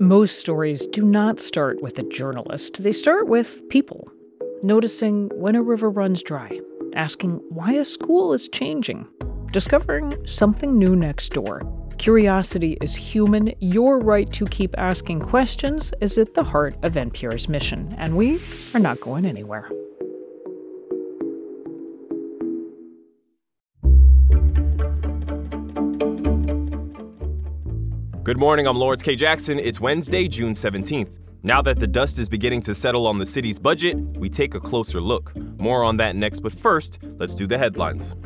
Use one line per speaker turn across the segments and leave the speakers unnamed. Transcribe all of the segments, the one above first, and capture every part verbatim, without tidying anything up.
Most stories do not start with a journalist. They start with people. Noticing when a river runs dry. Asking why a school is changing. Discovering something new next door. Curiosity is human. Your right to keep asking questions is at the heart of N P R's mission, and we are not going anywhere.
Good morning, I'm Lawrence K. Jackson. It's Wednesday, June seventeenth. Now that the dust is beginning to settle on the city's budget, we take a closer look. More on that next, but first, let's do the headlines.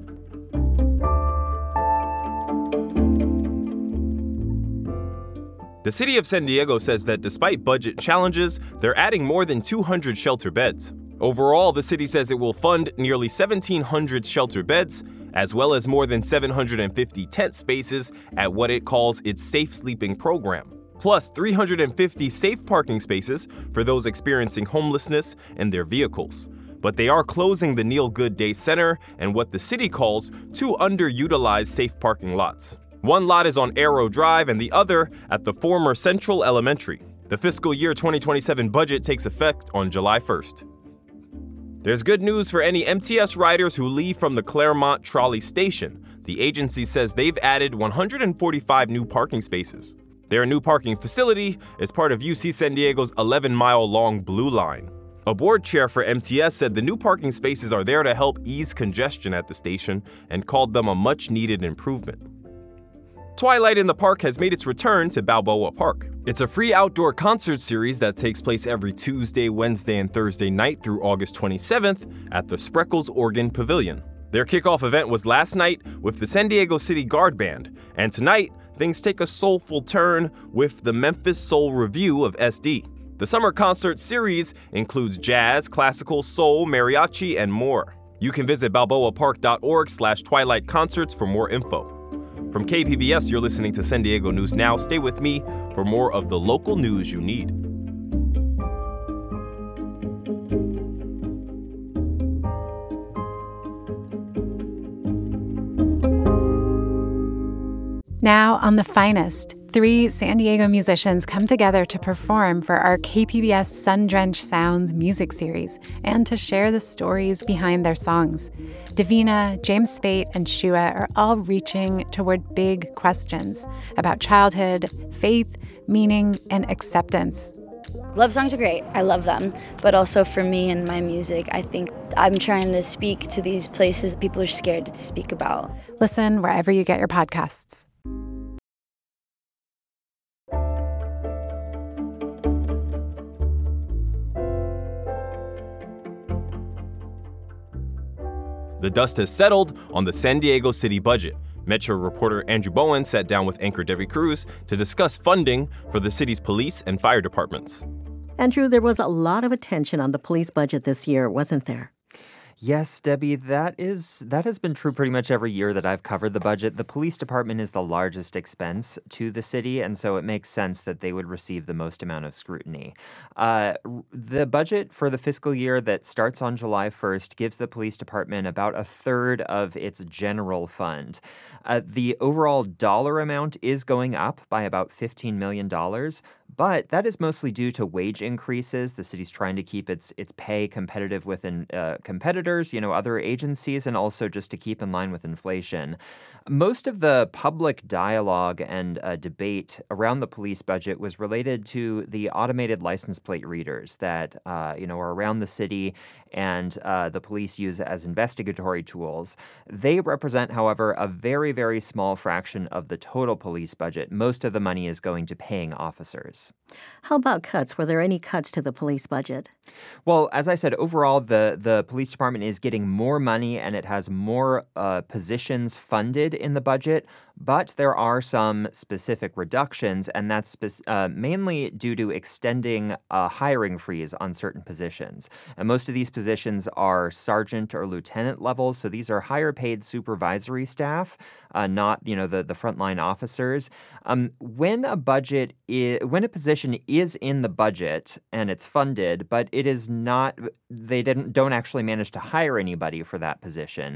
The city of San Diego says that despite budget challenges, they're adding more than two hundred shelter beds. Overall, the city says it will fund nearly seventeen hundred shelter beds, as well as more than seven hundred fifty tent spaces at what it calls its Safe Sleeping program, plus three hundred fifty safe parking spaces for those experiencing homelessness in their vehicles. But they are closing the Neil Goode Day Center and what the city calls two underutilized safe parking lots. One lot is on Arrow Drive and the other at the former Central Elementary. The fiscal year twenty twenty-seven budget takes effect on July first. There's good news for any M T S riders who leave from the Claremont Trolley Station. The agency says they've added one hundred forty-five new parking spaces. Their new parking facility is part of U C San Diego's eleven-mile-long Blue Line. A board chair for M T S said the new parking spaces are there to help ease congestion at the station and called them a much-needed improvement. Twilight in the Park has made its return to Balboa Park. It's a free outdoor concert series that takes place every Tuesday, Wednesday, and Thursday night through August twenty-seventh at the Spreckles Organ Pavilion. Their kickoff event was last night with the San Diego City Guard Band, and tonight, things take a soulful turn with the Memphis Soul Review of S D. The summer concert series includes jazz, classical, soul, mariachi, and more. You can visit balboa park dot org slash twilight concerts for more info. From K P B S, you're listening to San Diego News Now. Stay with me for more of the local news you need.
Now on The Finest, three San Diego musicians come together to perform for our K P B S Sun-Drenched Sounds music series and to share the stories behind their songs. Davina, James Spate, and Shua are all reaching toward big questions about childhood, faith, meaning, and acceptance.
Love songs are great. I love them. But also for me and my music, I think I'm trying to speak to these places that people are scared to speak about.
Listen wherever you get your podcasts.
The dust has settled on the San Diego city budget. Metro reporter Andrew Bowen sat down with anchor Debbie Cruz to discuss funding for the city's police and fire departments.
Andrew, there was a lot of attention on the police budget this year, wasn't there?
Yes, Debbie, that is that has been true pretty much every year that I've covered the budget. The police department is the largest expense to the city, and so it makes sense that they would receive the most amount of scrutiny. Uh, the budget for the fiscal year that starts on July first gives the police department about a third of its general fund. Uh, the overall dollar amount is going up by about fifteen million dollars, but that is mostly due to wage increases. The city's trying to keep its its pay competitive with uh, competitors, you know, other agencies, and also just to keep in line with inflation. Most of the public dialogue and uh, debate around the police budget was related to the automated license plate readers that, uh, you know, are around the city and uh, the police use as investigatory tools. They represent, however, a very, very small fraction of the total police budget. Most of the money is going to paying officers.
How about cuts? Were there any cuts to the police budget?
Well, as I said, overall, the, the police department is getting more money and it has more uh, positions funded in the budget, but there are some specific reductions, and that's spe- uh, mainly due to extending a hiring freeze on certain positions. And most of these positions are sergeant or lieutenant levels, so these are higher paid supervisory staff, uh, not, you know, the, the frontline officers. Um, when a budget is, when a position is in the budget and it's funded, but it is not, they didn't don't actually manage to hire anybody for that position,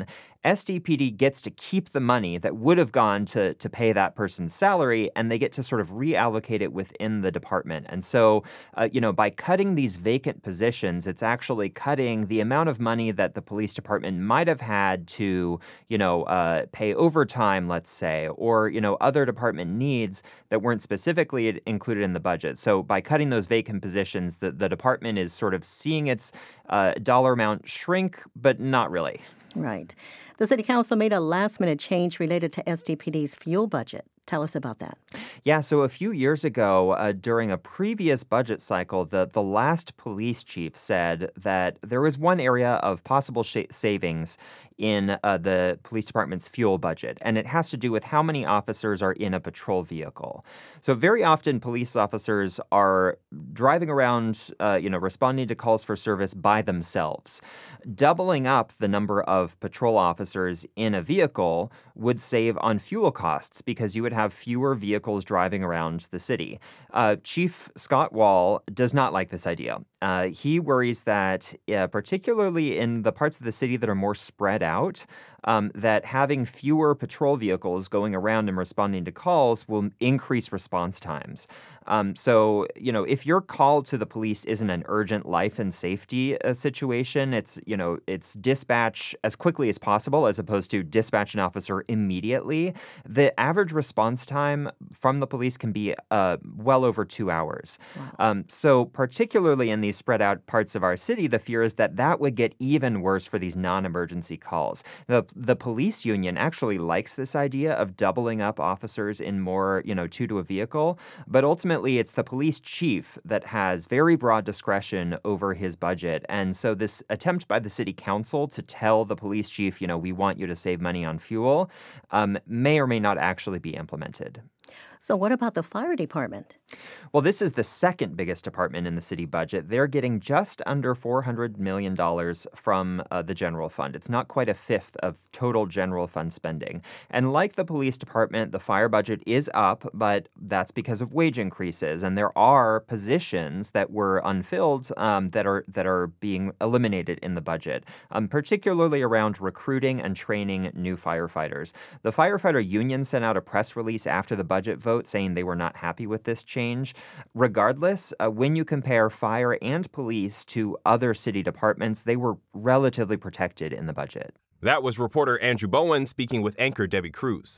S D P D gets to keep the money that would have gone to, to pay that person's salary, and they get to sort of reallocate it within the department. And so, uh, you know, by cutting these vacant positions, it's actually cutting the amount of money that the police department might have had to, you know, uh, pay overtime, let's say, or, you know, other department needs that weren't specifically included in the budget. So by cutting those vacant positions, the, the department is sort of seeing its uh, dollar amount shrink, but not really.
Right. The city council made a last-minute change related to S D P D's fuel budget. Tell us about that.
Yeah, so a few years ago, uh, during a previous budget cycle, the, the last police chief said that there was one area of possible sh- savings in uh, the police department's fuel budget, and it has to do with how many officers are in a patrol vehicle. So very often, police officers are driving around, uh, you know, responding to calls for service by themselves. Doubling up the number of patrol officers in a vehicle would save on fuel costs because you would have fewer vehicles driving around the city. Uh, Chief Scott Wall does not like this idea. Uh, he worries that, uh, particularly in the parts of the city that are more spread out, um, that having fewer patrol vehicles going around and responding to calls will increase response times. Um, so, you know, if your call to the police isn't an urgent life and safety uh, situation, it's, you know, it's dispatch as quickly as possible as opposed to dispatch an officer immediately. The average response time from the police can be uh, well over two hours. Wow. Um, so particularly in these spread out parts of our city, the fear is that that would get even worse for these non-emergency calls. The, the police union actually likes this idea of doubling up officers in more, you know, two to a vehicle, but ultimately it's the police chief that has very broad discretion over his budget. And so this attempt by the city council to tell the police chief, you know, we want you to save money on fuel, um, may or may not actually be implemented.
So what about the fire department?
Well, this is the second biggest department in the city budget. They're getting just under four hundred million dollars from uh, the general fund. It's not quite a fifth of total general fund spending. And like the police department, the fire budget is up, but that's because of wage increases. And there are positions that were unfilled um, that are that are being eliminated in the budget, um, particularly around recruiting and training new firefighters. The firefighter union sent out a press release after the budget vote saying they were not happy with this change. Regardless, uh, when you compare fire and police to other city departments, they were relatively protected in the budget.
That was reporter Andrew Bowen speaking with anchor Debbie Cruz.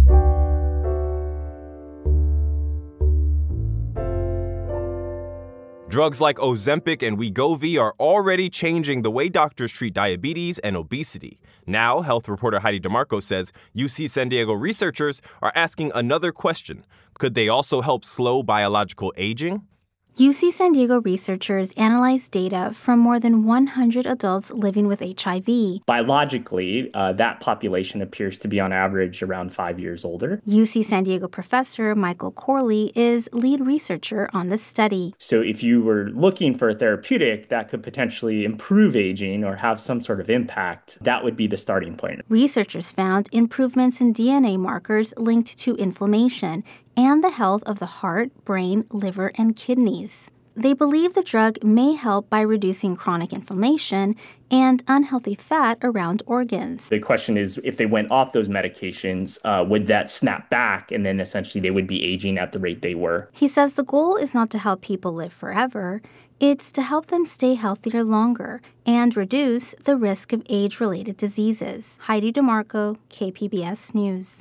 Drugs like Ozempic and Wegovy are already changing the way doctors treat diabetes and obesity. Now, health reporter Heidi DeMarco says U C San Diego researchers are asking another question. Could they also help slow biological aging?
U C San Diego researchers analyzed data from more than one hundred adults living with H I V.
Biologically, uh, that population appears to be on average around five years older.
U C San Diego professor Michael Corley is lead researcher on the study.
So if you were looking for a therapeutic that could potentially improve aging or have some sort of impact, that would be the starting point.
Researchers found improvements in D N A markers linked to inflammation and the health of the heart, brain, liver, and kidneys. They believe the drug may help by reducing chronic inflammation and unhealthy fat around organs.
The question is, if they went off those medications, uh, would that snap back and then essentially they would be aging at the rate they were?
He says the goal is not to help people live forever. It's to help them stay healthier longer and reduce the risk of age-related diseases. Heidi DeMarco, K P B S News.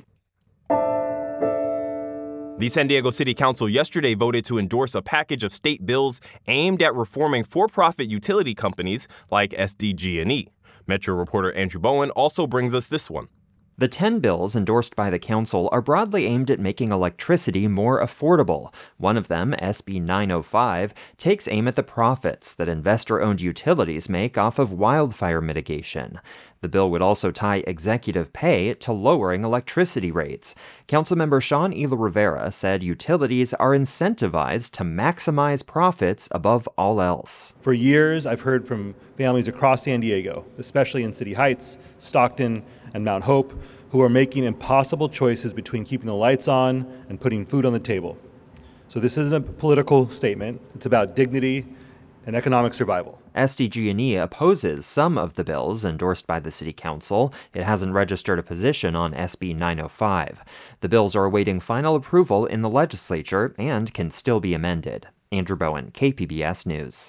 The San Diego City Council yesterday voted to endorse a package of state bills aimed at reforming for-profit utility companies like S D G and E. Metro reporter Andrew Bowen also brings us this one.
The ten bills endorsed by the council are broadly aimed at making electricity more affordable. One of them, S B nine oh five, takes aim at the profits that investor-owned utilities make off of wildfire mitigation. The bill would also tie executive pay to lowering electricity rates. Councilmember Sean Ela Rivera said utilities are incentivized to maximize profits above all else.
For years, I've heard from families across San Diego, especially in City Heights, Stockton, and Mount Hope, who are making impossible choices between keeping the lights on and putting food on the table. So this isn't a political statement. It's about dignity and economic survival.
S D G and E opposes some of the bills endorsed by the City Council. It hasn't registered a position on S B nine oh five. The bills are awaiting final approval in the legislature and can still be amended. Andrew Bowen, K P B S News.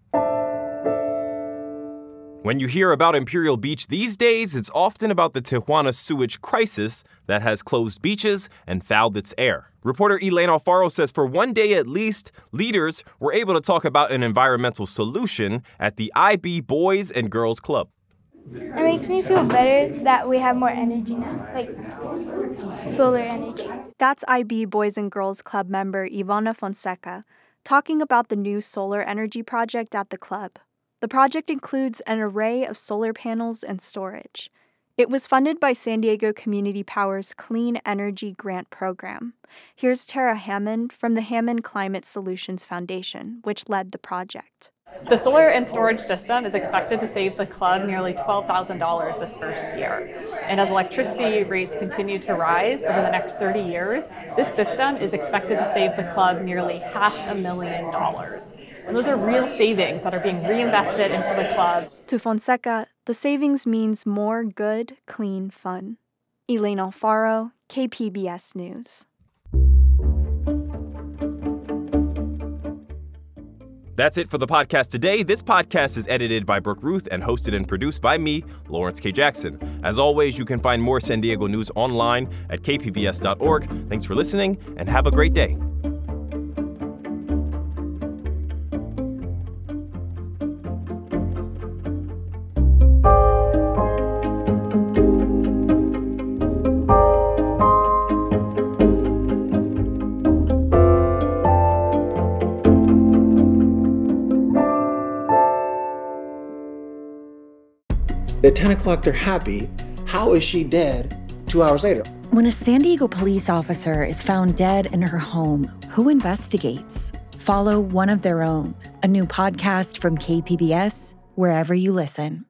When you hear about Imperial Beach these days, it's often about the Tijuana sewage crisis that has closed beaches and fouled its air. Reporter Elaine Alfaro says for one day at least, leaders were able to talk about an environmental solution at the I B Boys and Girls Club.
It makes me feel better that we have more energy now, like solar energy.
That's I B Boys and Girls Club member Ivana Fonseca talking about the new solar energy project at the club. The project includes an array of solar panels and storage. It was funded by San Diego Community Power's Clean Energy Grant Program. Here's Tara Hammond from the Hammond Climate Solutions Foundation, which led the project.
The solar and storage system is expected to save the club nearly twelve thousand dollars this first year. And as electricity rates continue to rise over the next thirty years, this system is expected to save the club nearly half a million dollars. And those are real savings that are being reinvested into the club.
To Fonseca, the savings means more good, clean fun. Elaine Alfaro, K P B S News.
That's it for the podcast today. This podcast is edited by Brooke Ruth and hosted and produced by me, Lawrence K. Jackson. As always, you can find more San Diego news online at k p b s dot org. Thanks for listening and have a great day.
At ten o'clock, they're happy. How is she dead two hours later?
When a San Diego police officer is found dead in her home, who investigates? Follow One of Their Own, a new podcast from K P B S, wherever you listen.